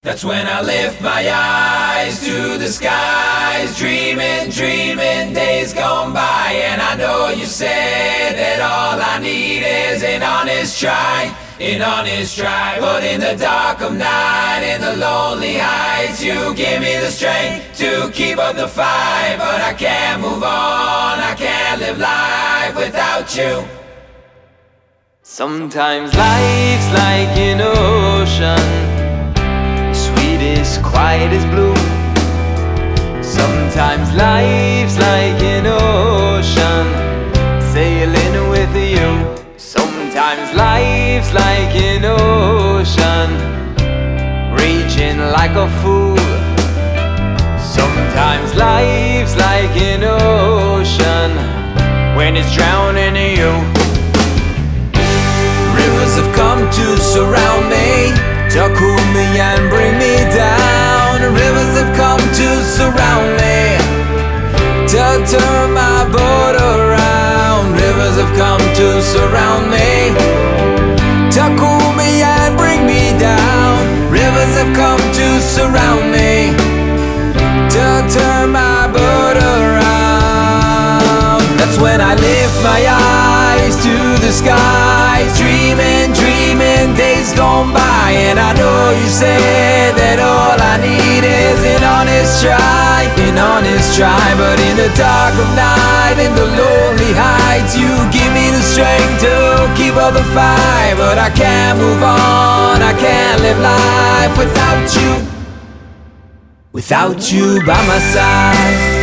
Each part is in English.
That's when I lift my eyes to the skies, dreaming, dreaming days gone by. And I know you said that all I need is an honest try, an honest try. But in the dark of night, in the lonely heights, you give me the strength to keep up the fight. But I can't move on, I can't live life without you. Sometimes life's like an ocean, quiet as blue. Sometimes life's like an ocean, sailing with you. Sometimes life's like an ocean, raging like a fool. Sometimes life's like an ocean, when it's drowning you. Rivers have come to surround me, to cool me and bring me down. Rivers have come to surround me, to turn my boat around. Rivers have come to surround me, to cool me and bring me down. Rivers have come to surround me, to turn my boat around. That's when I lift my eyes to the skies, dreaming, dreaming days gone by. And I know you said that all I need is an honest try, an honest try. But in the dark of night, in the lonely heights, you give me the strength to keep up the fight. But I can't move on, I can't live life without you, without you by my side.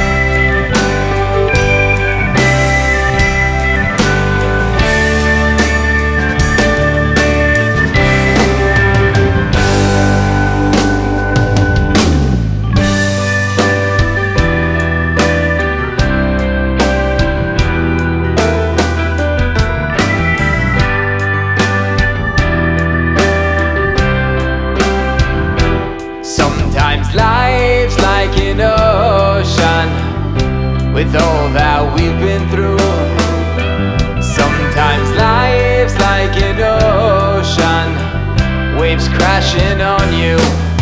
Life's like an ocean, with all that we've been through. Sometimes life's like an ocean, waves crashing on you.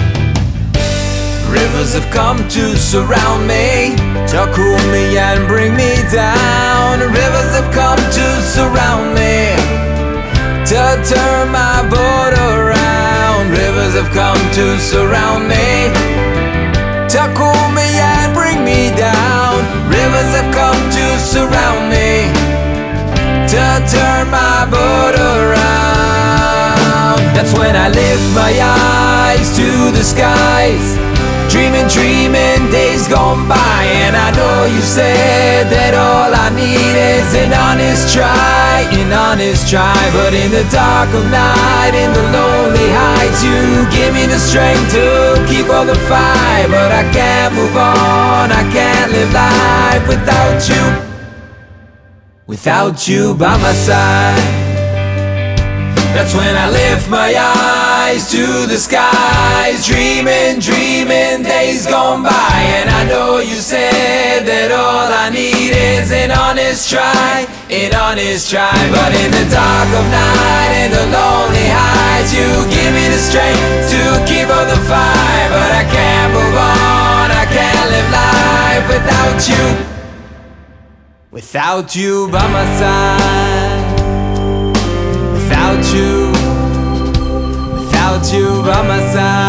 Rivers have come to surround me, to cool me and bring me down. Rivers have come to surround me, to turn my boat around. Rivers have come to surround me, to cool me and bring me down. Rivers have come to surround me, to turn my boat around. That's when I lift my eyes to the skies, dreaming, dreaming days gone by. And I know you said that all I need is an honest try, an honest try. But in the dark of night, in the lonely heights, you give me the strength to keep on the fight. But I can't move on, I can't live life without you, without you by my side. That's when I lift my eyes to the skies, dreaming, dreaming days gone by. And I know you said that all I need is an honest try, an honest try. But in the dark of night, in the lonely heights, you give me the strength to keep up the fight. But I can't move on, I can't live life without you, without you by my side. Without you by my side.